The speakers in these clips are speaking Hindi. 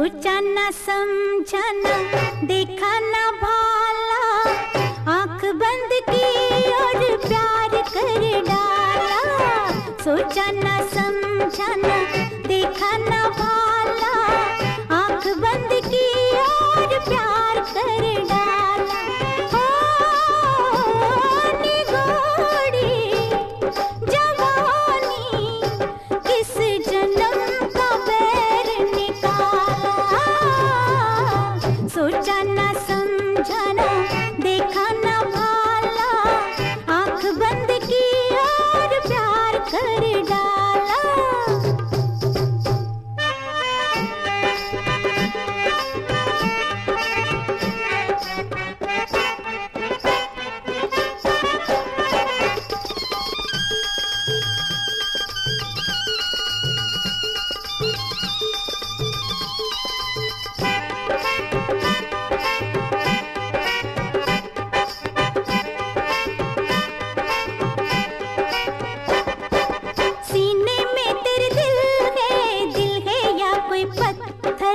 सोचा न समझा न देखा न भाला, आंख बंद की और प्यार कर डाला। सोचा न समझा न देखा न भाला, आंख बंद की और प्यार कर डाला। हो निगोड़ी जवानी किस जन्म का बैर निकाला। सोचा न समझा न देखा न भाला, आंख बंद की और प्यार कर डाला। सीने में तेरे दिल है या कोई पत्थर।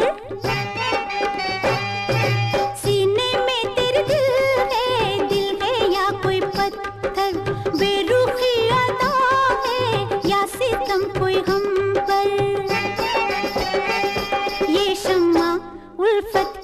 सीने में तेरे दिल है या कोई पत्थर। बेरुखी अदा है या सितम कोई हम पर। ये शम्मा उल्फत